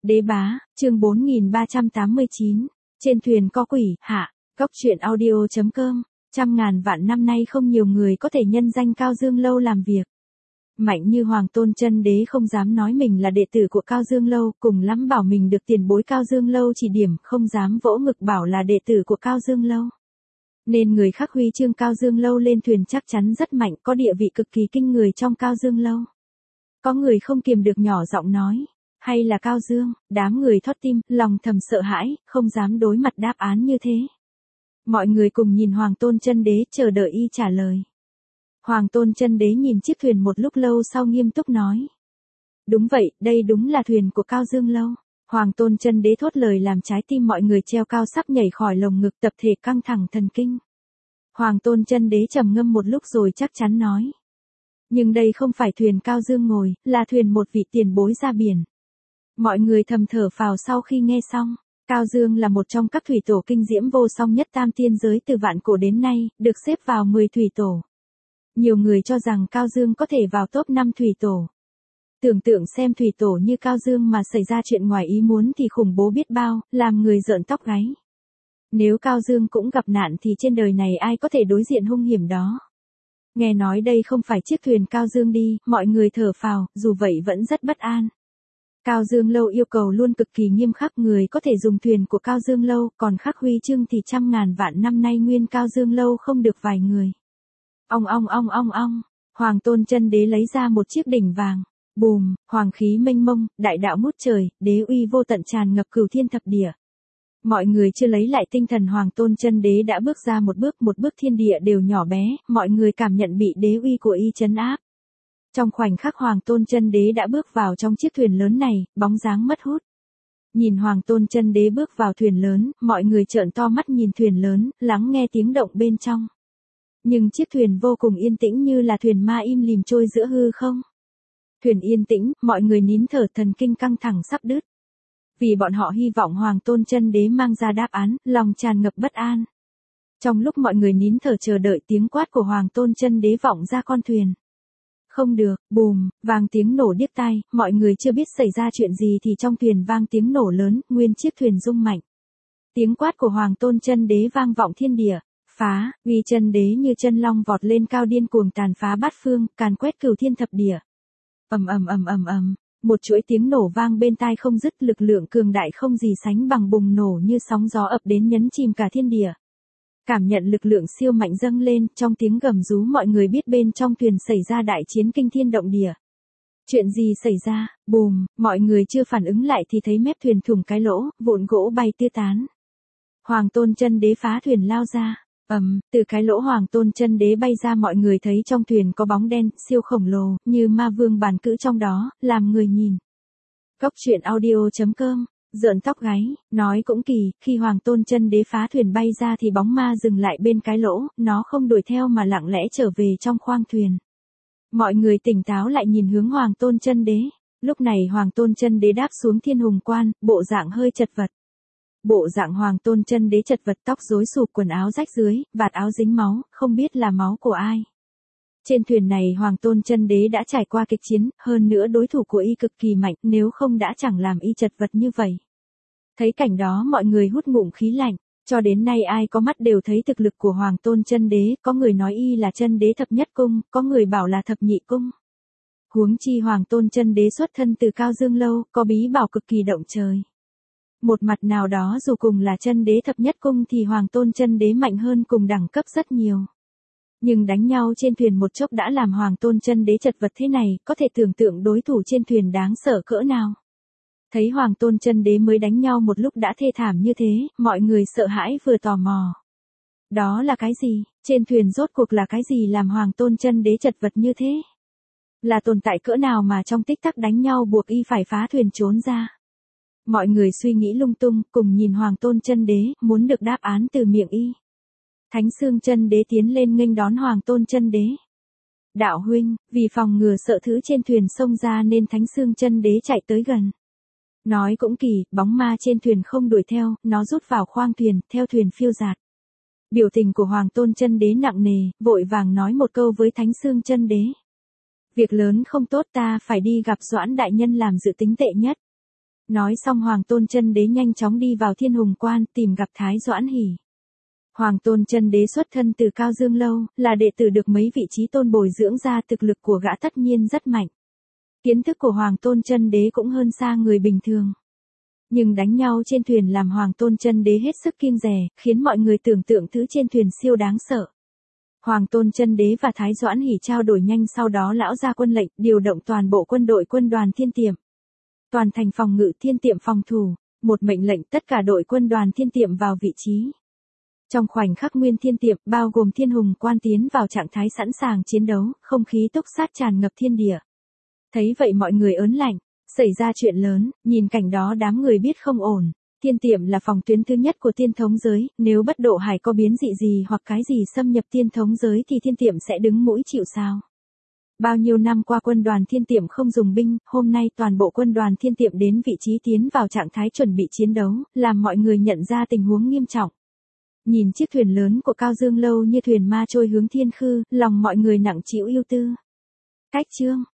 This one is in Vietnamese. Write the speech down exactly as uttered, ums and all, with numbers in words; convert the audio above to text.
Đế bá, chương bốn nghìn ba trăm tám mươi chín. Trên thuyền có quỷ, hạ. Cốc truyện audio.com. Trăm ngàn vạn năm nay không nhiều người có thể nhân danh Cao Dương Lâu làm việc. Mạnh như Hoàng Tôn Chân Đế không dám nói mình là đệ tử của Cao Dương Lâu, cùng lắm bảo mình được tiền bối Cao Dương Lâu chỉ điểm, không dám vỗ ngực bảo là đệ tử của Cao Dương Lâu. Nên người khắc huy chương Cao Dương Lâu lên thuyền chắc chắn rất mạnh, có địa vị cực kỳ kinh người trong Cao Dương Lâu. Có người không kiềm được nhỏ giọng nói, hay là Cao Dương, đám người thót tim, lòng thầm sợ hãi, không dám đối mặt đáp án như thế. Mọi người cùng nhìn Hoàng Tôn Chân Đế chờ đợi y trả lời. Hoàng Tôn Chân Đế nhìn chiếc thuyền một lúc lâu sau nghiêm túc nói. Đúng vậy, đây đúng là thuyền của Cao Dương Lâu. Hoàng Tôn Chân Đế thốt lời làm trái tim mọi người treo cao sắp nhảy khỏi lồng ngực, tập thể căng thẳng thần kinh. Hoàng Tôn Chân Đế trầm ngâm một lúc rồi chắc chắn nói. Nhưng đây không phải thuyền Cao Dương ngồi, là thuyền một vị tiền bối ra biển. Mọi người thầm thở phào sau khi nghe xong. Cao Dương là một trong các thủy tổ kinh diễm vô song nhất tam tiên giới từ vạn cổ đến nay, được xếp vào mười thủy tổ. Nhiều người cho rằng Cao Dương có thể vào top năm thủy tổ. Tưởng tượng xem thủy tổ như Cao Dương mà xảy ra chuyện ngoài ý muốn thì khủng bố biết bao, làm người rợn tóc gáy. Nếu Cao Dương cũng gặp nạn thì trên đời này ai có thể đối diện hung hiểm đó. Nghe nói đây không phải chiếc thuyền Cao Dương đi, mọi người thở phào, dù vậy vẫn rất bất an. Cao Dương Lâu yêu cầu luôn cực kỳ nghiêm khắc, người có thể dùng thuyền của Cao Dương Lâu, còn khắc huy chương thì trăm ngàn vạn năm nay nguyên Cao Dương Lâu không được vài người. Ong ong ong ong ong, Hoàng Tôn Chân Đế lấy ra một chiếc đỉnh vàng. Bùm, hoàng khí mênh mông, đại đạo ngút trời, đế uy vô tận tràn ngập cửu thiên thập địa. Mọi người chưa lấy lại tinh thần, Hoàng Tôn Chân Đế đã bước ra một bước, một bước thiên địa đều nhỏ bé, mọi người cảm nhận bị đế uy của y trấn áp. Trong khoảnh khắc Hoàng Tôn Chân Đế đã bước vào trong chiếc thuyền lớn này, bóng dáng mất hút. Nhìn Hoàng Tôn Chân Đế bước vào thuyền lớn, mọi người trợn to mắt nhìn thuyền lớn, lắng nghe tiếng động bên trong. Nhưng chiếc thuyền vô cùng yên tĩnh như là thuyền ma im lìm trôi giữa hư không. Thuyền yên tĩnh, mọi người nín thở, thần kinh căng thẳng sắp đứt. Vì bọn họ hy vọng Hoàng Tôn Chân Đế mang ra đáp án, lòng tràn ngập bất an. Trong lúc mọi người nín thở chờ đợi, tiếng quát của Hoàng Tôn Chân Đế vọng ra con thuyền. Không được, bùm, vang tiếng nổ điếc tai, mọi người chưa biết xảy ra chuyện gì thì trong thuyền vang tiếng nổ lớn, nguyên chiếc thuyền rung mạnh. Tiếng quát của Hoàng Tôn Chân Đế vang vọng thiên địa, phá, uy chân đế như chân long vọt lên cao điên cuồng tàn phá bát phương, càn quét cửu thiên thập địa. Ầm ầm ầm ầm ầm, một chuỗi tiếng nổ vang bên tai không dứt, lực lượng cường đại không gì sánh bằng bùng nổ như sóng gió ập đến nhấn chìm cả thiên địa. Cảm nhận lực lượng siêu mạnh dâng lên, trong tiếng gầm rú mọi người biết bên trong thuyền xảy ra đại chiến kinh thiên động địa. Chuyện gì xảy ra? Bùm, mọi người chưa phản ứng lại thì thấy mép thuyền thủng cái lỗ, vụn gỗ bay tứ tán. Hoàng Tôn Chân Đế phá thuyền lao ra. Ầm, um, từ cái lỗ Hoàng Tôn Chân Đế bay ra, mọi người thấy trong thuyền có bóng đen, siêu khổng lồ, như ma vương bàn cữ trong đó, làm người nhìn. Cốc truyện audio.com, rợn tóc gáy, nói cũng kỳ, khi Hoàng Tôn Chân Đế phá thuyền bay ra thì bóng ma dừng lại bên cái lỗ, nó không đuổi theo mà lặng lẽ trở về trong khoang thuyền. Mọi người tỉnh táo lại nhìn hướng Hoàng Tôn Chân Đế, lúc này Hoàng Tôn Chân Đế đáp xuống Thiên Hùng Quan, bộ dạng hơi chật vật. Bộ dạng Hoàng Tôn Chân Đế chật vật, tóc rối xù, quần áo rách rưới, vạt áo dính máu, không biết là máu của ai. Trên thuyền này Hoàng Tôn Chân Đế đã trải qua kịch chiến, hơn nữa đối thủ của y cực kỳ mạnh, nếu không đã chẳng làm y chật vật như vậy. Thấy cảnh đó mọi người hút ngụm khí lạnh, cho đến nay ai có mắt đều thấy thực lực của Hoàng Tôn Chân Đế, có người nói y là chân đế thập nhất cung, có người bảo là thập nhị cung. Huống chi Hoàng Tôn Chân Đế xuất thân từ Cao Dương Lâu, có bí bảo cực kỳ động trời. Một mặt nào đó dù cùng là chân đế thập nhất cung thì Hoàng Tôn Chân Đế mạnh hơn cùng đẳng cấp rất nhiều. Nhưng đánh nhau trên thuyền một chốc đã làm Hoàng Tôn Chân Đế chật vật thế này, có thể tưởng tượng đối thủ trên thuyền đáng sợ cỡ nào. Thấy Hoàng Tôn Chân Đế mới đánh nhau một lúc đã thê thảm như thế, mọi người sợ hãi vừa tò mò. Đó là cái gì? Trên thuyền rốt cuộc là cái gì làm Hoàng Tôn Chân Đế chật vật như thế? Là tồn tại cỡ nào mà trong tích tắc đánh nhau buộc y phải phá thuyền trốn ra? Mọi người suy nghĩ lung tung, cùng nhìn Hoàng Tôn Chân Đế, muốn được đáp án từ miệng y. Thánh Xương Chân Đế tiến lên nghênh đón Hoàng Tôn Chân Đế. Đạo huynh, vì phòng ngừa sợ thứ trên thuyền xông ra nên Thánh Xương Chân Đế chạy tới gần. Nói cũng kỳ, bóng ma trên thuyền không đuổi theo, nó rút vào khoang thuyền, theo thuyền phiêu dạt. Biểu tình của Hoàng Tôn Chân Đế nặng nề, vội vàng nói một câu với Thánh Xương Chân Đế. Việc lớn không tốt, ta phải đi gặp Doãn đại nhân làm dự tính tệ nhất. Nói xong Hoàng Tôn Chân Đế nhanh chóng đi vào Thiên Hùng Quan tìm gặp Thái Doãn Hỷ. Hoàng Tôn Chân Đế xuất thân từ Cao Dương Lâu, là đệ tử được mấy vị trí tôn bồi dưỡng ra, thực lực của gã tất nhiên rất mạnh. Kiến thức của Hoàng Tôn Chân Đế cũng hơn xa người bình thường. Nhưng đánh nhau trên thuyền làm Hoàng Tôn Chân Đế hết sức kiêng dè, khiến mọi người tưởng tượng thứ trên thuyền siêu đáng sợ. Hoàng Tôn Chân Đế và Thái Doãn Hỷ trao đổi nhanh, sau đó lão ra quân lệnh, điều động toàn bộ quân đội quân đoàn Thiên Tiệm. Toàn thành phòng ngự, Thiên Tiệm phòng thủ, một mệnh lệnh tất cả đội quân đoàn Thiên Tiệm vào vị trí. Trong khoảnh khắc Nguyên Thiên Tiệm, bao gồm Thiên Hùng Quan tiến vào trạng thái sẵn sàng chiến đấu, không khí túc sát tràn ngập thiên địa. Thấy vậy mọi người ớn lạnh, xảy ra chuyện lớn, nhìn cảnh đó đám người biết không ổn. Thiên Tiệm là phòng tuyến thứ nhất của tiên thống giới, nếu bất độ hải có biến dị gì hoặc cái gì xâm nhập tiên thống giới thì Thiên Tiệm sẽ đứng mũi chịu sào. Bao nhiêu năm qua quân đoàn Thiên Tiệm không dùng binh, hôm nay toàn bộ quân đoàn Thiên Tiệm đến vị trí tiến vào trạng thái chuẩn bị chiến đấu, làm mọi người nhận ra tình huống nghiêm trọng. Nhìn chiếc thuyền lớn của Cao Dương Lâu như thuyền ma trôi hướng thiên khư, lòng mọi người nặng trĩu ưu tư. Cách chương